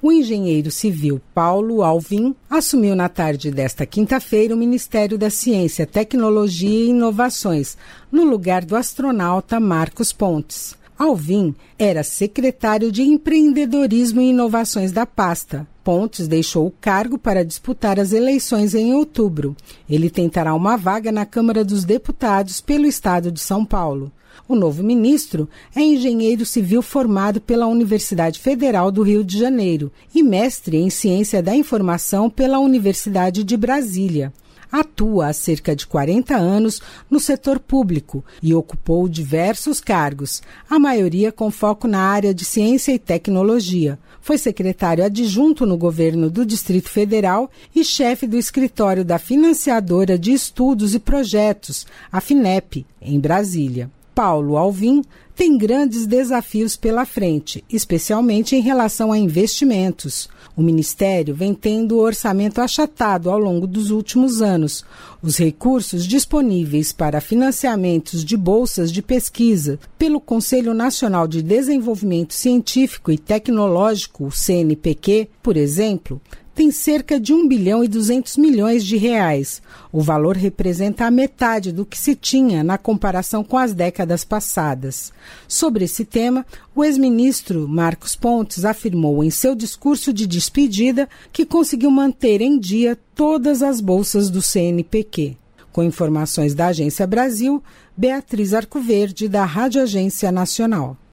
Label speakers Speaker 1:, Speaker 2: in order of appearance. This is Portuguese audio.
Speaker 1: O engenheiro civil Paulo Alvim assumiu na tarde desta quinta-feira o Ministério da Ciência, Tecnologia e Inovações, no lugar do astronauta Marcos Pontes. Alvim era secretário de Empreendedorismo e Inovações da pasta. Pontes deixou o cargo para disputar as eleições em outubro. Ele tentará uma vaga na Câmara dos Deputados pelo estado de São Paulo. O novo ministro é engenheiro civil formado pela Universidade Federal do Rio de Janeiro e mestre em Ciência da Informação pela Universidade de Brasília. Atua há cerca de 40 anos no setor público e ocupou diversos cargos, a maioria com foco na área de ciência e tecnologia. Foi secretário adjunto no governo do Distrito Federal e chefe do escritório da Financiadora de Estudos e Projetos, a FINEP, em Brasília. Paulo Alvim tem grandes desafios pela frente, especialmente em relação a investimentos. O Ministério vem tendo o orçamento achatado ao longo dos últimos anos. Os recursos disponíveis para financiamentos de bolsas de pesquisa pelo Conselho Nacional de Desenvolvimento Científico e Tecnológico, o CNPq, por exemplo, tem cerca de 1 bilhão e 200 milhões de reais. O valor representa a metade do que se tinha na comparação com as décadas passadas. Sobre esse tema, o ex-ministro Marcos Pontes afirmou em seu discurso de despedida que conseguiu manter em dia todas as bolsas do CNPq. Com informações da Agência Brasil, Beatriz Arcoverde, da Rádio Agência Nacional.